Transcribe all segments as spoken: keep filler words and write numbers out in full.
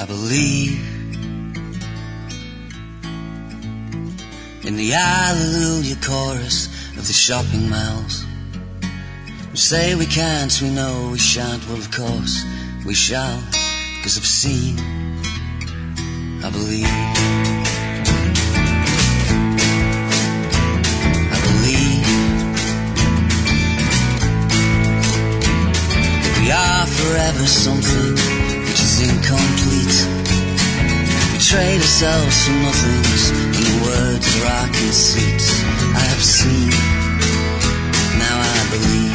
believe in the hallelujah chorus of the shopping malls. We say we can't, we know we shan't. Well, of course we shall, 'cause I've seen, I believe. I believe that we are forever something which is incomplete. We trade ourselves for nothings, and the words are our conceits. I have seen, now I believe.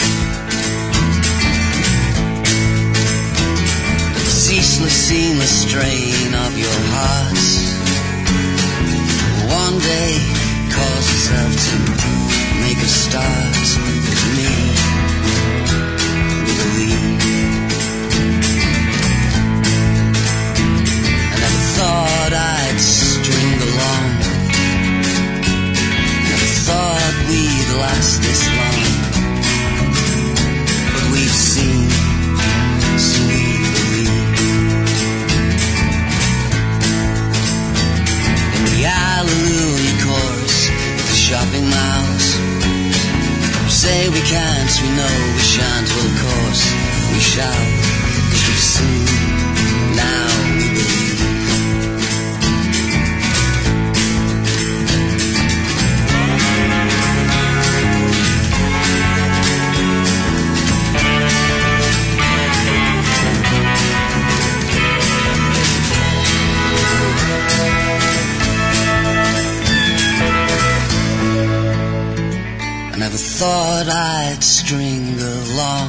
Ceaseless, seamless strain of your heart one day cause yourself to make a start with me. We believe. I never thought I'd string along, never thought we'd last this long, but we've seen, so we believe. The hallelujah chorus of the shopping malls. We say we can't, we know we shan't. Well, of course we shall, 'cause we've seen, now we believe. I never thought I'd string along,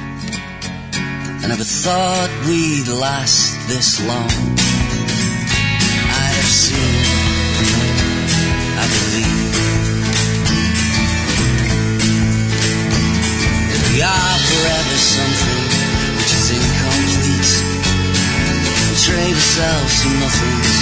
I never thought we'd last this long. I have seen, I believe, that we are forever something which is incomplete. We trade ourselves for nothing,